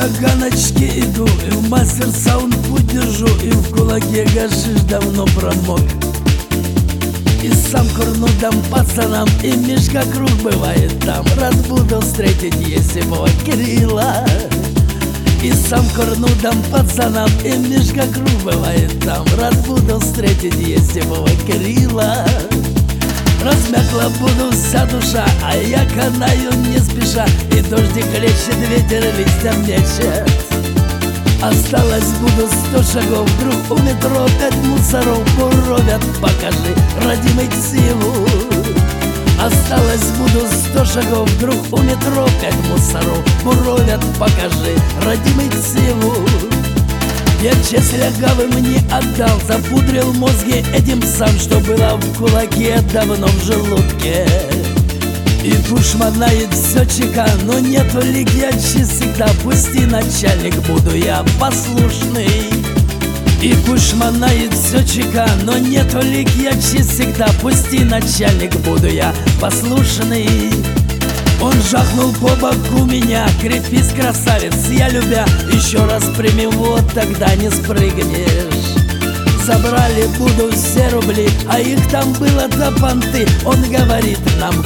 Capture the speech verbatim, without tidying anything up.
таганочке иду, и в мастер саунд путь держу, и в кулаке гашиш давно промок. И сам курну дам пацанам, и Мишка Круг бывает там. Рад буду встретить Есимова Кирилла. И сам курну дам пацанам, и Мишка Круг бывает там. Рад буду встретить Есимова Кирилла. Размякла буду вся душа, а я канаю не спеша. И дождик лечит, ветер листья мечет. Осталось буду сто шагов, вдруг у метро пять мусоров буровят. Покажи, родимый, ксиву. Осталось буду сто шагов, вдруг у метро пять мусоров буровят. Покажи, родимый, ксиву. Я честь лягавым не отдал, запудрил мозги этим сам, что было в кулаке давно в желудке. И пушманает все чека, но нету легячи всегда. Пусти, начальник, буду я послушный. И пушманает все чека, но нету легячи всегда. Пусти, начальник, буду я послушный. Он жахнул по боку меня: крепись, красавец, я любя. Еще раз прими, вот тогда не спрыгнешь. Забрали буду все рубли, а их там было до понты. Он говорит нам: